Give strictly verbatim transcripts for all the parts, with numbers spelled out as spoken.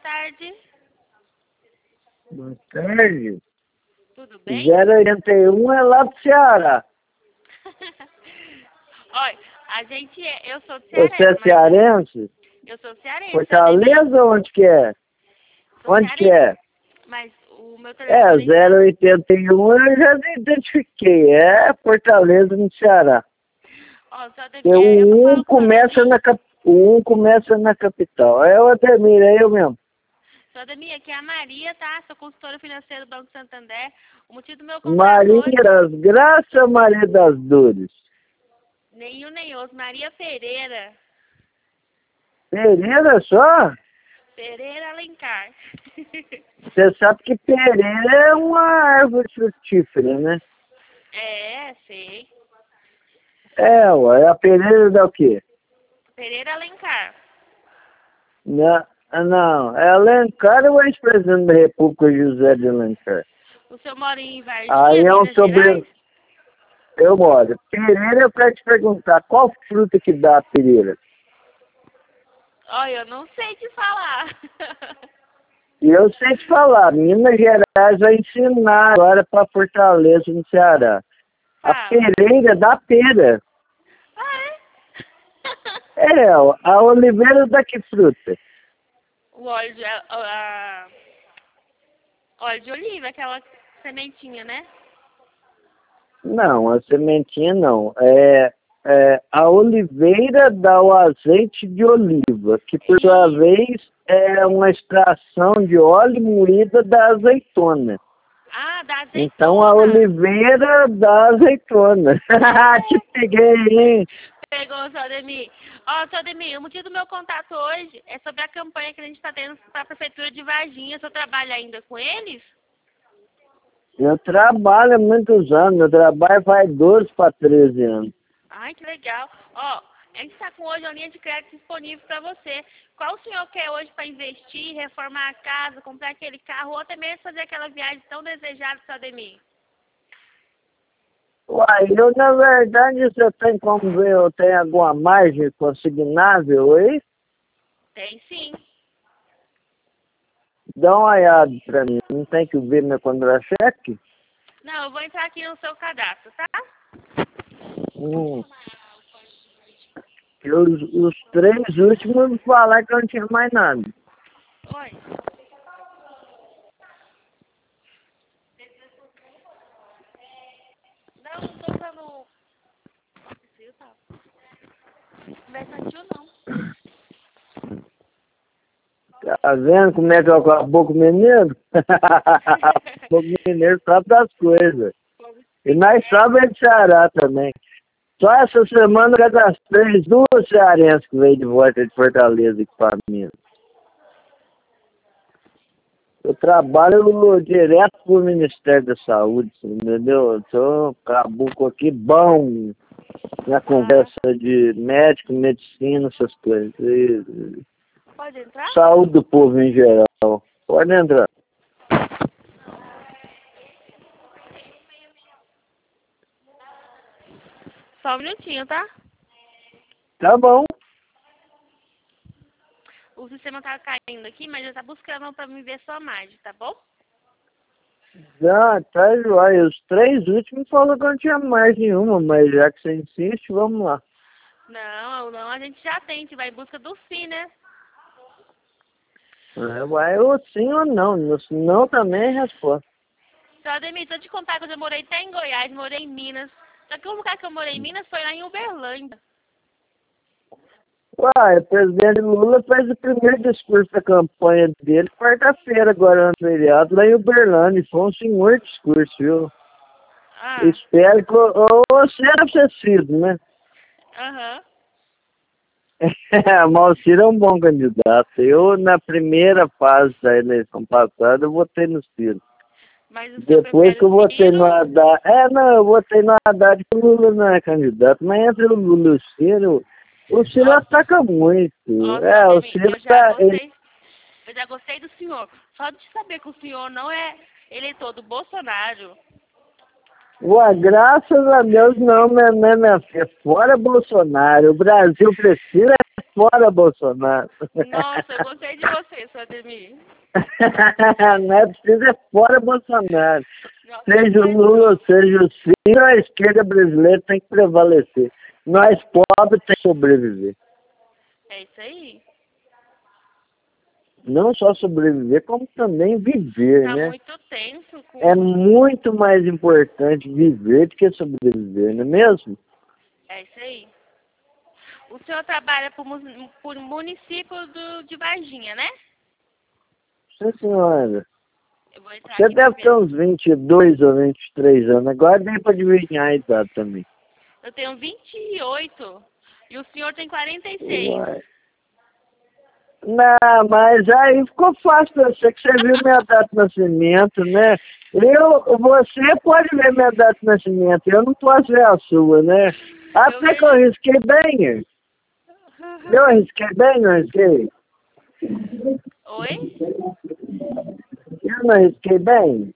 tarde. Boa tarde. Tudo bem? zero oitenta e um é lá do Ceará. Olha, a gente é... Eu sou Você cearense. é cearense? Eu sou cearense. Fortaleza ou onde que é? Sou Onde que é? Mas o meu É, telefone... zero oitenta e um eu já identifiquei. É Fortaleza, no Ceará. Ó, só daqui, E o é, eu que um falo com o começa Ademir. na cap... o um começa na capital. É o Ademir, é eu mesmo. Só Ademir, aqui é a Maria, tá? Sou consultora financeira do Banco Santander. O motivo do meu contato Maria hoje... das Graças, Maria das Dores. Nenhum nem outro. Maria Pereira. Pereira só? Pereira Alencar. Você sabe que Pereira é uma árvore frutífera, né? É, sei. É, ué, a Pereira dá o quê? Pereira Alencar. Não, não, é Alencar ou ex-presidente da República José de Alencar? O senhor mora em Varginha, Aí é um Minas sobre... Gerais? Eu moro. Pereira, eu quero te perguntar, qual fruta que dá a pereira? Olha, eu não sei te falar. E eu sei te falar, Minas Gerais vai ensinar agora para Fortaleza, no Ceará. A Fala. pereira dá pera. Ah, é? É, a oliveira dá que fruta? O óleo de, a, a- óleo de oliva, aquela sementinha, né? Não, a sementinha não. É, é, a oliveira dá o azeite de oliva, que por sua Isso. vez é uma extração de óleo moída da azeitona. Ah, da azeitona. Então a oliveira dá azeitona. Te peguei, hein? Pegou, seu Ademir. Ó, seu Ademir, o motivo do meu contato hoje é sobre a campanha que a gente está tendo para a Prefeitura de Varginha. O senhor trabalha ainda com eles? Eu trabalho há muitos anos, meu trabalho faz doze para treze anos. Ai, que legal. Ó, a gente está com hoje uma linha de crédito disponível para você. Qual o senhor quer hoje para investir, reformar a casa, comprar aquele carro ou até mesmo fazer aquela viagem tão desejada, seu Ademir? Uai, eu na verdade, você tem como ver, eu tenho alguma margem consignável aí? Tem sim. Dá uma olhada pra mim, não tem que ver meu contra-cheque? Não, eu vou entrar aqui no seu cadastro, tá? Hum. Os, os três últimos me falaram que eu não tinha mais nada. Oi. Não, não tô usando... Fio, tá? Versantil não. Tá vendo como é que eu acabou com o mineiro? O mineiro sabe das coisas. E nós sabemos de Ceará também. Só essa semana eu cadastrei duas cearenses que veio de volta de Fortaleza aqui para Minas. Eu trabalho direto pro Ministério da Saúde, entendeu? Eu sou um caboclo aqui bom na conversa de médico, medicina, essas coisas. E Pode entrar? saúde do povo em geral. Pode entrar. Só um minutinho, tá? Tá bom. O sistema tá caindo aqui, mas já tá buscando pra me ver sua margem, tá bom? Já, tá joia. Os três últimos falaram que eu não tinha mais nenhuma, mas já que você insiste, vamos lá. Não, não, a gente já tem, a gente vai em busca do sim, né? É, vai ou sim ou não. No não também é resposta. Só, Ademir, deixa eu te contar que eu já morei até em Goiás, morei em Minas. Só que o lugar que eu morei em Minas foi lá em Uberlândia. Uai, o presidente Lula fez o primeiro discurso da campanha dele quarta-feira, agora no feriado, lá em Uberlândia. Foi um senhor discurso, viu? Ah, Espero que o- o- você era pra ter sido, né? aham. Mas o Ciro é um bom candidato. Eu, na primeira fase da eleição passada, eu votei no Ciro. Mas o senhor Depois prefere que eu o votei no Ciro? Haddad... É, não, eu votei no Haddad que o Lula não é candidato. Mas entre o Lula e o Ciro, o Ciro Ó, ataca muito. ó, só, É, o Ademir, Ciro eu já tá... Ele... gostei, eu já gostei do senhor. Só de saber que o senhor não é eleitor do Bolsonaro. Ué, graças a Deus não, né, né, minha filha? Fora Bolsonaro, o Brasil precisa fora, Bolsonaro. Nossa, eu gostei de você, seu Ademir. Não é preciso é fora Bolsonaro. Nossa, Seja o mas- Lula, seja o Ciro, a esquerda brasileira tem que prevalecer. Nós pobres temos que sobreviver. É isso aí. Não só sobreviver, como também viver, Tá né? muito tenso com... É muito mais importante viver do que sobreviver, não é mesmo? É isso aí. O senhor trabalha por, mu- por município do, de Varginha, né? Sim, senhora. Eu vou entrar Você aqui pra deve ter ver. uns vinte e dois ou vinte e três anos. Agora nem para adivinhar a idade também. Eu tenho vinte e oito e o senhor tem quarenta e seis. Uai. Não, mas aí ficou fácil pra você, que você viu minha data de nascimento, né? Eu, você pode ver minha data de nascimento, eu não posso ver a sua, né? Até que eu risquei bem. Eu arrisquei bem, não arrisquei? Oi? Eu não arrisquei bem?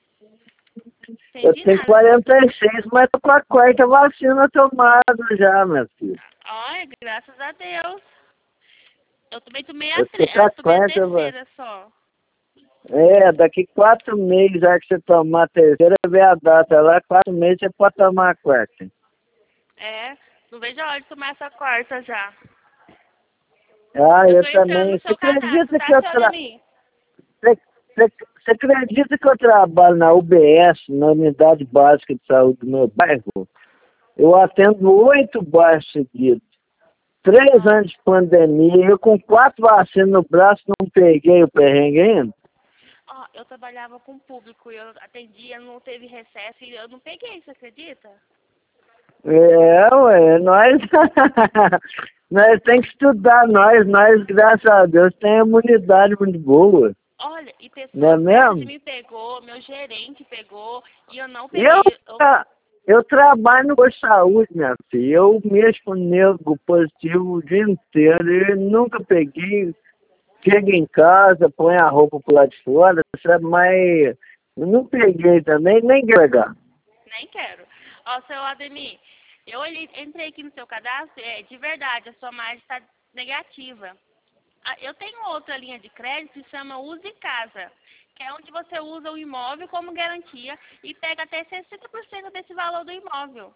Eu Entendi tenho nada. quarenta e seis, mas tô com a quarta vacina tomada já, minha filha. Olha, graças a Deus. Eu também tomei a, Eu tô tre- com a eu tomei a quarta, va- terceira só. É, daqui quatro meses, já que você tomar a terceira, vê a data lá, quatro meses você pode tomar a quarta. É, não vejo a hora de tomar essa quarta já. Ah, Eu eu tô entrando também. no Você seu cadastro, acredita tá, que eu seu tra... Ademir? você, você, você acredita que eu trabalho na U B S, na Unidade Básica de Saúde do meu bairro? Eu atendo oito bairros seguidos. Três Nossa. anos de pandemia, eu com quatro vacinas no braço não peguei o perrengue ainda. Ó, eu trabalhava com público e eu atendia, não teve recesso e eu não peguei, você acredita? É, ué, nós, nós tem que estudar, nós, nós, graças a Deus, tem imunidade muito boa, Olha, e não é pessoas perto de mesmo? mim pegou, meu gerente pegou e eu não Eu, peguei. Eu, tra- eu trabalho no posto de saúde, minha filha, eu mexo com nego positivo o dia inteiro e nunca peguei, chego em casa, põe a roupa pro lado de fora, sabe, mas eu não peguei também, nem quero pegar. nem quero. Ó, seu Ademir, eu olhei- entrei aqui no seu cadastro, é, de verdade, a sua margem está negativa. Ah, eu tenho outra linha de crédito que se chama Use Casa, que é onde você usa o imóvel como garantia e pega até sessenta por cento desse valor do imóvel.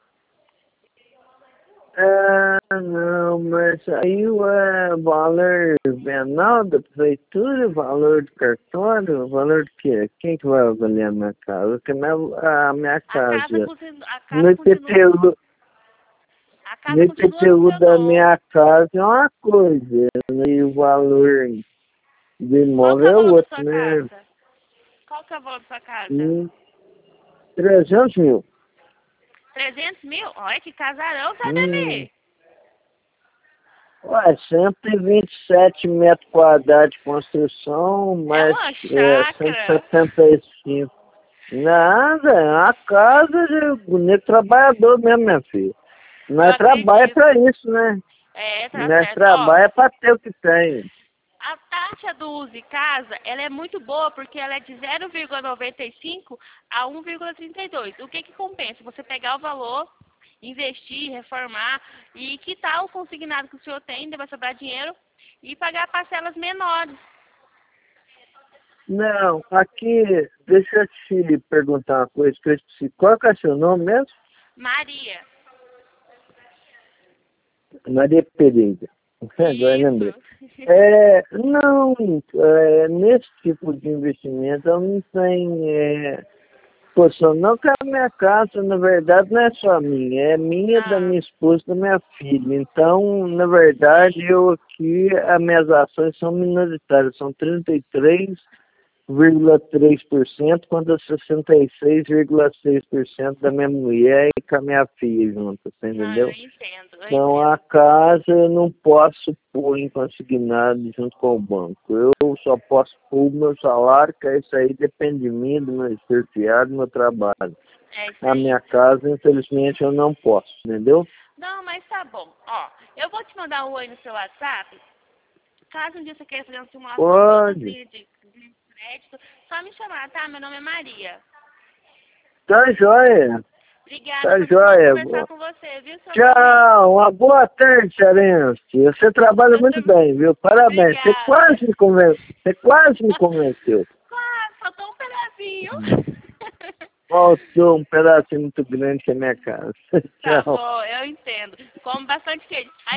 Ah, não, mas aí o é, valor venal da prefeitura, valor do cartório, o valor do quê? Quem que vai avaliar a minha casa? Porque minha, a minha A casa casa, continua, a no casa continua, I P T U, a no casa continua no I P T U seu da nome. minha casa é uma coisa, e o valor do Qual que é imóvel o é valor da outro, sua né? casa? Qual que é o valor da sua casa? Hum, trezentos mil. trezentos mil? Olha que casarão, seu Hum. Ademir. Ué, cento e vinte e sete metros quadrados de construção, É mais uma é, cento e chácara. setenta e cinco. Nada, é uma casa de bonito trabalhador mesmo, minha filha. Eu Nós trabalhamos acredito. pra isso, né? É, tá Nós certo. Ó, trabalhamos pra ter o que tem. a taxa do Use Casa, ela é muito boa porque ela é de zero vírgula noventa e cinco a um vírgula trinta e dois. O que que compensa? Você pegar o valor, investir, reformar e quitar o consignado que o senhor tem, ainda vai sobrar dinheiro, e pagar parcelas menores. Não, aqui, deixa eu te perguntar uma coisa que eu esqueci. Qual que é o seu nome mesmo? Maria. Maria Pereira. Agora lembrei. Isso. É, não, é, nesse tipo de investimento eu não tenho é, posição. Não que a minha casa, na verdade, não é só minha, é minha, da Ah, minha esposa e da minha filha. Então, na verdade, eu aqui, as minhas ações são minoritárias, são trinta e três vírgula três por cento contra sessenta e seis vírgula seis por cento da minha mulher e com a minha filha junto, você não, eu entendeu? entendo, eu Então, a entendo. casa eu não posso pôr em consignado junto com o banco. Eu só posso pôr o meu salário, que é isso aí depende de mim, do meu certificado, do meu trabalho. É isso A aí. minha casa, infelizmente, eu não posso, entendeu? Não, mas tá bom. Ó, eu vou te mandar um oi no seu WhatsApp. Caso um dia você queira fazer uma simulação de outras Pode. linhas de, de crédito, só me chamar, tá? Meu nome é Maria. Tá joia. Obrigada. Tá Foi muito joia. bom conversar com você, viu, seu Tchau. Uma boa tarde, Cearense. Você trabalha muito bem, viu? Parabéns. Você Obrigada. quase me convenceu. Você quase me convenceu. Quase, faltou um pedacinho. Faltou um pedacinho muito grande que é minha casa. Tá Tchau. bom, eu entendo. Como bastante queijo.